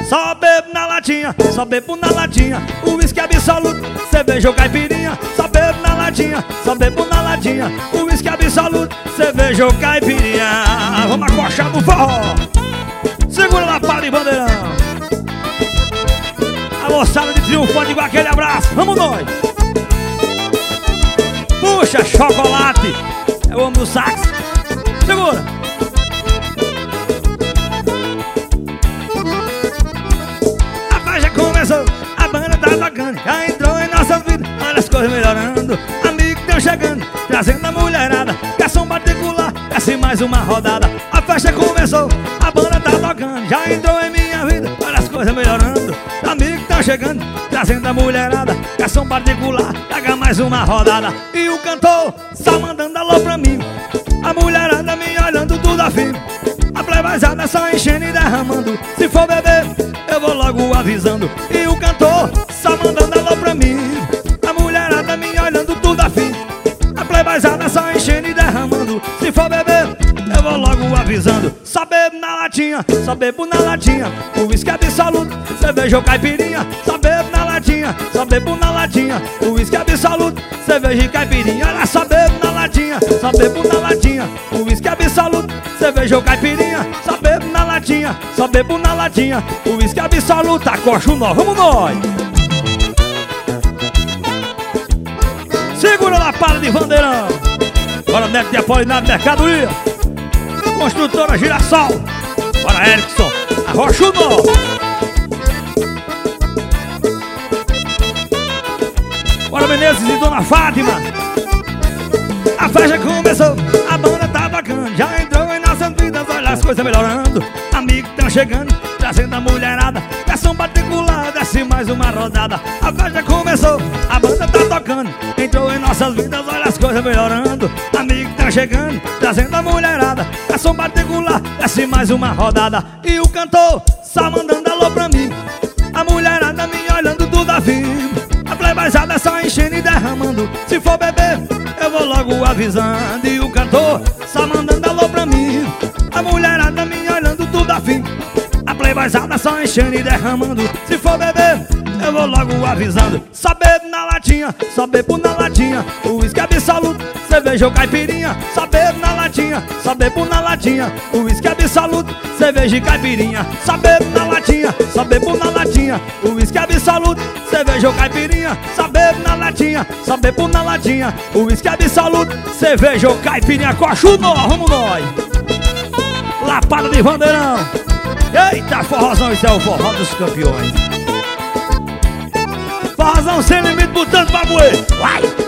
só bebo na latinha, só bebo na latinha. O uísque absoluto, cerveja ou caipirinha. Só bebo na latinha, só bebo na latinha. O uísque absoluto, cerveja ou caipirinha. Vamos acochar no forró. Segura lá, para de bandeirão. A moçada de triunfante com aquele abraço. Vamos nós. Puxa, chocolate. É o homem do sax. Segura. A festa começou, a banda tá tocando, já entrou em nossas vidas, olha as coisas melhorando. Amigos tão chegando, trazendo a mulherada. Garçom particular, desce mais uma rodada. A festa começou, a banda tá tocando, já entrou em minha vida, olha as coisas melhorando. Amigos tão chegando, trazendo a mulherada. Garçom particular, pega mais uma rodada. E o cantor só mandando alô pra mim. A mulherada me olhando tudo afim. A plebazada só enchendo e derramando. Se for beber, eu vou logo avisando. E o cantor só mandando alô pra mim. A mulherada me olhando tudo afim. A plebazada só enchendo e derramando. Se for beber, eu vou logo avisando. Só bebo na latinha, só bebo na latinha. O uísque absoluto, cerveja ou caipirinha. Só bebo na latinha, só bebo na latinha. O uísque absoluto, cerveja e caipirinha. Olha, só bebo na latinha, só bebo na latinha. O uísque absoluto, cerveja ou caipirinha. Só bebo na latinha, só bebo na latinha. O uísque absoluto, acocha o nó, vamos nós. Segura lá, para de bandeirão. Bora, Neto de Apolinário, mercadoria. Construtora Girassol. Bora, Erickson, arrocha o nó. Bora, Menezes e Dona Fátima. A festa começou, a banda tá tocando, já entrou em nossas vidas, olha as coisas melhorando. Amigos tão chegando, trazendo a mulherada. Garçom particular, desce mais uma rodada. A festa começou, a banda tá tocando, entrou em nossas vidas, olha as coisas melhorando. Amigos tão chegando, trazendo a mulherada. Garçom particular, desce mais uma rodada. E o cantor só mandando alô pra mim. A mulherada me olhando tudo afim. A plebazada só enchendo e derramando. Se for beber, eu vou logo avisando. E o cantor só mandando alô pra mim. A mulherada me olhando tudo afim. A plebazada só enchendo e derramando. Se for beber, eu vou logo avisando. Só bebo na latinha, só bebo na latinha. O uísque absoluto, cerveja ou caipirinha. Só bebo na latinha, só bebo na latinha. O uísque absoluto, cerveja e caipirinha. Só bebo na latinha, só bebo na latinha. O uísque absoluto, cerveja ou caipirinha. Só bebo na latinha, só bebo na latinha. O uísque absoluto, cerveja ou caipirinha. Coxa o nó, vamos nós. Lapada de bandeirão. Eita, forrozão, isso é o forró dos campeões. Forrozão sem limite, botando pra moer. Vai!